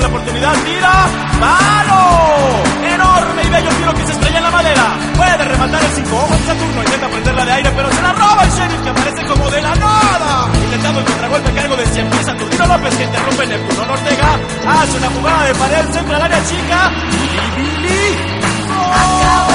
la oportunidad, tira, ¡mano! Enorme y bello tiro que se estrella en la madera. Puede rematar el 5 ojos Saturno, intenta prenderla de aire, pero se la roba el Sheriff, que aparece como de la nada. Intentando el contragolpe a cargo de 100 pies Saturnino López, que interrumpe Neptuno Ortega. Hace una jugada de pared, centra al área chica. Y Billy. ¡Oh!